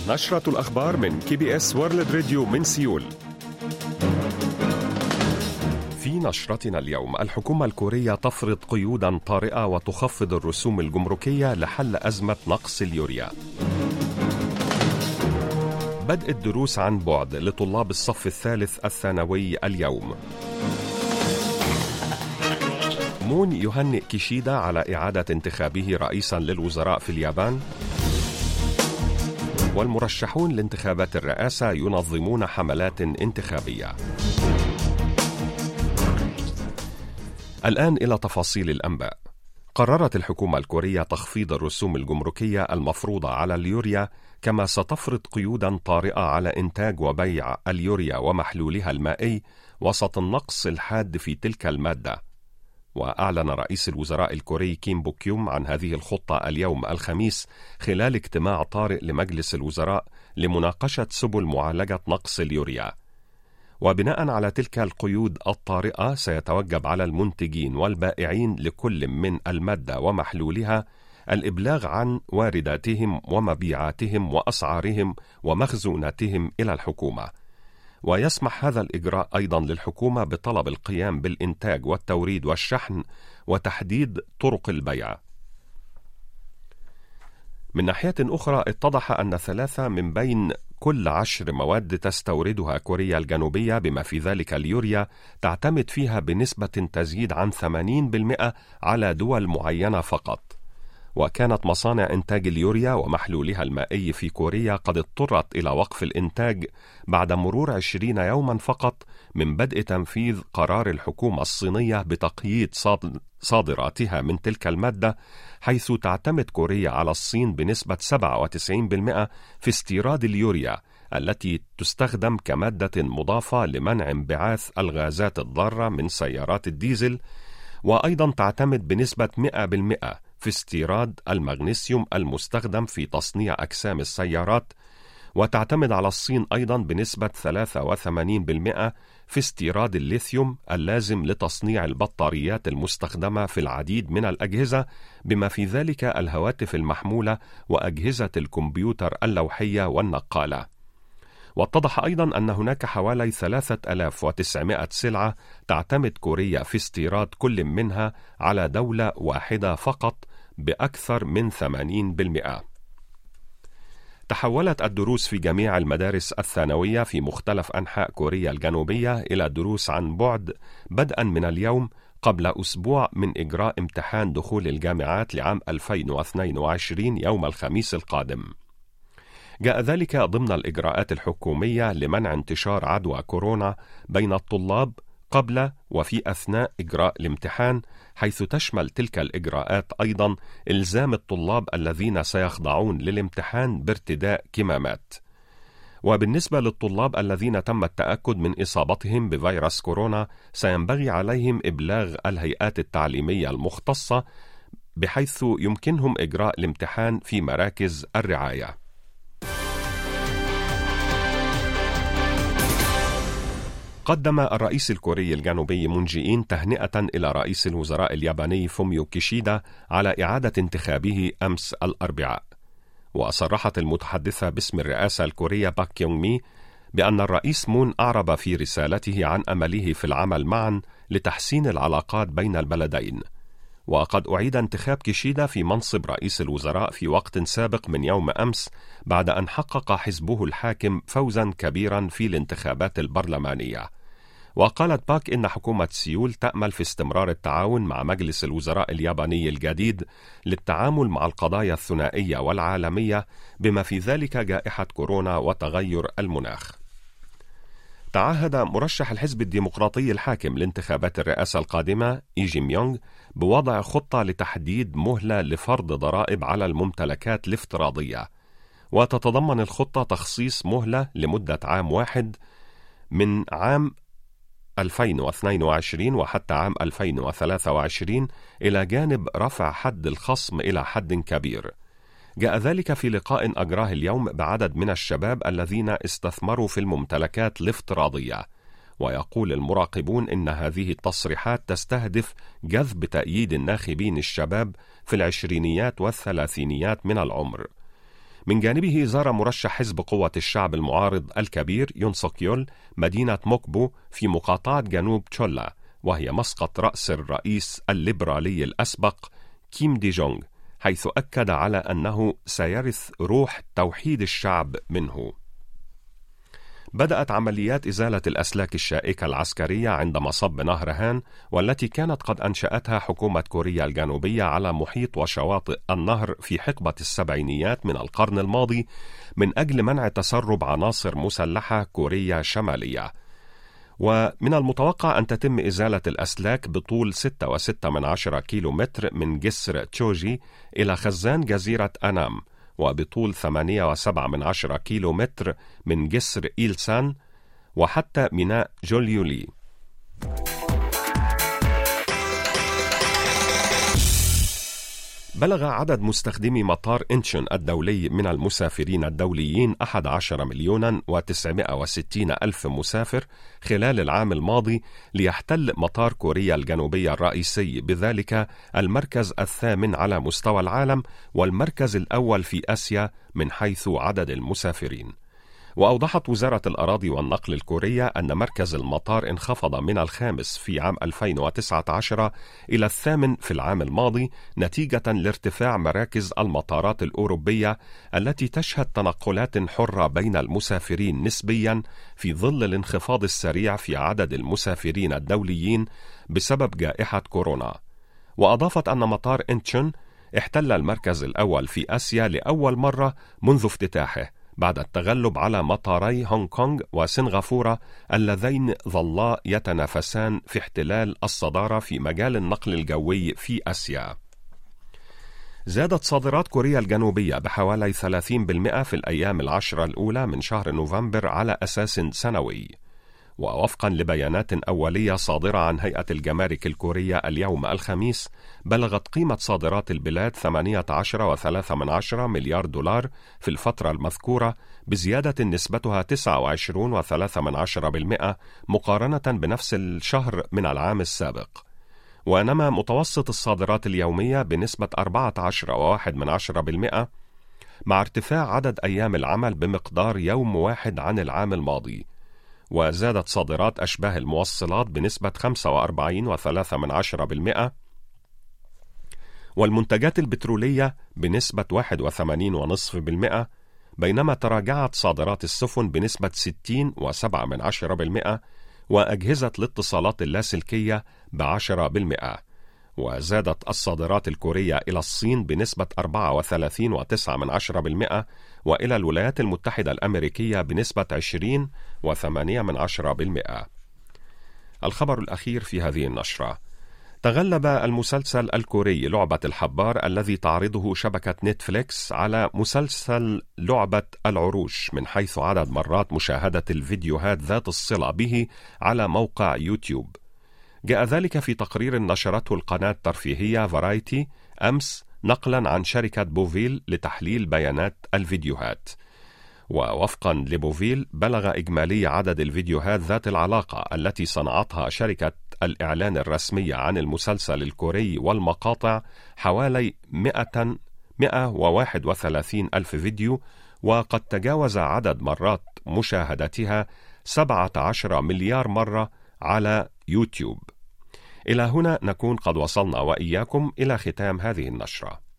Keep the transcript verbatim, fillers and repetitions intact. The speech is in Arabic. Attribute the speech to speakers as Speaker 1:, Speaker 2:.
Speaker 1: نشرة الأخبار من كي بي إس وورلد راديو من سيول. في نشرتنا اليوم، الحكومة الكورية تفرض قيودا طارئة وتخفض الرسوم الجمركية لحل أزمة نقص اليوريا. بدء الدروس عن بعد لطلاب الصف الثالث الثانوي اليوم. مون يهنئ كيشيدا على إعادة انتخابه رئيسا للوزراء في اليابان. والمرشحون لانتخابات الرئاسة ينظمون حملات انتخابية. الآن إلى تفاصيل الأنباء. قررت الحكومة الكورية تخفيض الرسوم الجمركية المفروضة على اليوريا، كما ستفرض قيودا طارئة على إنتاج وبيع اليوريا ومحلولها المائي وسط النقص الحاد في تلك المادة. وأعلن رئيس الوزراء الكوري كيم بوك يوم عن هذه الخطة اليوم الخميس خلال اجتماع طارئ لمجلس الوزراء لمناقشة سبل معالجة نقص اليوريا. وبناء على تلك القيود الطارئة، سيتوجب على المنتجين والبائعين لكل من المادة ومحلولها الإبلاغ عن وارداتهم ومبيعاتهم وأسعارهم ومخزوناتهم إلى الحكومة. ويسمح هذا الإجراء أيضا للحكومة بطلب القيام بالإنتاج والتوريد والشحن وتحديد طرق البيع. من ناحية أخرى، اتضح أن ثلاثة من بين كل عشر مواد تستوردها كوريا الجنوبية بما في ذلك اليوريا تعتمد فيها بنسبة تزيد عن ثمانين بالمئة على دول معينة فقط. وكانت مصانع إنتاج اليوريا ومحلولها المائي في كوريا قد اضطرت إلى وقف الإنتاج بعد مرور عشرين يوما فقط من بدء تنفيذ قرار الحكومة الصينية بتقييد صادراتها من تلك المادة، حيث تعتمد كوريا على الصين بنسبة سبعة وتسعين بالمئة في استيراد اليوريا التي تستخدم كمادة مضافة لمنع انبعاث الغازات الضارة من سيارات الديزل، وأيضا تعتمد بنسبة مئة بالمئة في استيراد المغنيسيوم المستخدم في تصنيع أجسام السيارات، وتعتمد على الصين أيضا بنسبة ثلاثة وثمانين بالمئة في استيراد الليثيوم اللازم لتصنيع البطاريات المستخدمة في العديد من الأجهزة بما في ذلك الهواتف المحمولة وأجهزة الكمبيوتر اللوحية والنقالة. واتضح أيضا أن هناك حوالي ثلاثة آلاف وتسعمائة سلعة تعتمد كوريا في استيراد كل منها على دولة واحدة فقط بأكثر من ثمانين بالمئة. تحولت الدروس في جميع المدارس الثانوية في مختلف أنحاء كوريا الجنوبية إلى دروس عن بعد بدءا من اليوم، قبل أسبوع من إجراء امتحان دخول الجامعات لعام ألفين واثنين وعشرين يوم الخميس القادم. جاء ذلك ضمن الإجراءات الحكومية لمنع انتشار عدوى كورونا بين الطلاب قبل وفي أثناء إجراء الامتحان، حيث تشمل تلك الإجراءات أيضا إلزام الطلاب الذين سيخضعون للامتحان بارتداء كمامات. وبالنسبة للطلاب الذين تم التأكد من إصابتهم بفيروس كورونا، سينبغي عليهم إبلاغ الهيئات التعليمية المختصة بحيث يمكنهم إجراء الامتحان في مراكز الرعاية. قدم الرئيس الكوري الجنوبي مون جي إن تهنئة إلى رئيس الوزراء الياباني فوميو كيشيدا على إعادة انتخابه أمس الأربعاء. وصرحت المتحدثة باسم الرئاسة الكورية باك يونغ مي بأن الرئيس مون أعرب في رسالته عن أمله في العمل معا لتحسين العلاقات بين البلدين. وقد أعيد انتخاب كيشيدا في منصب رئيس الوزراء في وقت سابق من يوم أمس بعد أن حقق حزبه الحاكم فوزا كبيرا في الانتخابات البرلمانية. وقالت باك إن حكومة سيول تأمل في استمرار التعاون مع مجلس الوزراء الياباني الجديد للتعامل مع القضايا الثنائية والعالمية بما في ذلك جائحة كورونا وتغير المناخ. تعهد مرشح الحزب الديمقراطي الحاكم لانتخابات الرئاسة القادمة إي جي ميونغ بوضع خطة لتحديد مهلة لفرض ضرائب على الممتلكات الافتراضية، وتتضمن الخطة تخصيص مهلة لمدة عام واحد من عام ألفين واثنين وعشرين وحتى عام ألفين وثلاثة وعشرين إلى جانب رفع حد الخصم إلى حد كبير. جاء ذلك في لقاء أجراه اليوم بعدد من الشباب الذين استثمروا في الممتلكات الافتراضية. ويقول المراقبون إن هذه التصريحات تستهدف جذب تأييد الناخبين الشباب في العشرينيات والثلاثينيات من العمر. من جانبه زار مرشح حزب قوة الشعب المعارض الكبير يون سوك يول مدينة موكبو في مقاطعة جنوب تشولا، وهي مسقط رأس الرئيس الليبرالي الأسبق كيم دي جونغ، حيث أكد على أنه سيرث روح توحيد الشعب منه. بدأت عمليات إزالة الأسلاك الشائكة العسكرية عند مصب نهر هان، والتي كانت قد أنشأتها حكومة كوريا الجنوبية على محيط وشواطئ النهر في حقبة السبعينيات من القرن الماضي، من أجل منع تسرب عناصر مسلحة كوريا شمالية. ومن المتوقع أن تتم إزالة الأسلاك بطول ستة وستة من عشرة كيلو متر من جسر تشوجي إلى خزان جزيرة أنام، وبطول ثمانية وسبعة من عشرة كيلو متر من جسر إيلسان وحتى ميناء جوليولي. بلغ عدد مستخدمي مطار إنشون الدولي من المسافرين الدوليين أحد عشر مليونا وتسعمائة وستين ألف مسافر خلال العام الماضي، ليحتل مطار كوريا الجنوبية الرئيسي بذلك المركز الثامن على مستوى العالم والمركز الأول في آسيا من حيث عدد المسافرين. وأوضحت وزارة الأراضي والنقل الكورية أن مركز المطار انخفض من الخامس في عام ألفين وتسعة عشر إلى الثامن في العام الماضي، نتيجة لارتفاع مراكز المطارات الأوروبية التي تشهد تنقلات حرة بين المسافرين نسبيا في ظل الانخفاض السريع في عدد المسافرين الدوليين بسبب جائحة كورونا. وأضافت أن مطار إنشون احتل المركز الأول في آسيا لأول مرة منذ افتتاحه، بعد التغلب على مطاري هونغ كونغ وسنغافورة اللذين ظلا يتنافسان في احتلال الصدارة في مجال النقل الجوي في آسيا. زادت صادرات كوريا الجنوبية بحوالي ثلاثين بالمئة في الأيام العشرة الأولى من شهر نوفمبر على أساس سنوي. ووفقا لبيانات أولية صادرة عن هيئة الجمارك الكورية اليوم الخميس، بلغت قيمة صادرات البلاد ثمانية عشر وثلاثة من عشرة مليار دولار في الفترة المذكورة، بزيادة نسبتها تسعة وعشرين وثلاثة من عشرة بالمئة مقارنة بنفس الشهر من العام السابق. ونما متوسط الصادرات اليومية بنسبة أربعة عشر وواحد من عشرة بالمئة، مع ارتفاع عدد أيام العمل بمقدار يوم واحد عن العام الماضي. وزادت صادرات أشباه الموصلات بنسبة خمسة وأربعين وثلاثة من عشرة بالمئة، والمنتجات البترولية بنسبة واحد وثمانين ونصف بالمئة، بينما تراجعت صادرات السفن بنسبة ستين وسبعة من عشرة بالمئة، وأجهزة الاتصالات اللاسلكية بعشرة بالمئة. وزادت الصادرات الكورية إلى الصين بنسبة أربعة وثلاثين وتسعة من عشرة بالمئة، وإلى الولايات المتحدة الأمريكية بنسبة عشرين وثمانية من عشرة بالمئة. الخبر الأخير في هذه النشرة: تغلب المسلسل الكوري لعبة الحبار الذي تعرضه شبكة نتفليكس على مسلسل لعبة العروش من حيث عدد مرات مشاهدة الفيديوهات ذات الصلة به على موقع يوتيوب. جاء ذلك في تقرير نشرته القناة الترفيهية فرايتي أمس، نقلا عن شركة بوفيل لتحليل بيانات الفيديوهات. ووفقا لبوفيل، بلغ إجمالي عدد الفيديوهات ذات العلاقة التي صنعتها شركة الإعلان الرسمية عن المسلسل الكوري والمقاطع حوالي مئة وواحد وثلاثين ألف فيديو، وقد تجاوز عدد مرات مشاهدتها سبعة عشر مليار مرة على يوتيوب. إلى هنا نكون قد وصلنا وإياكم إلى ختام هذه النشرة.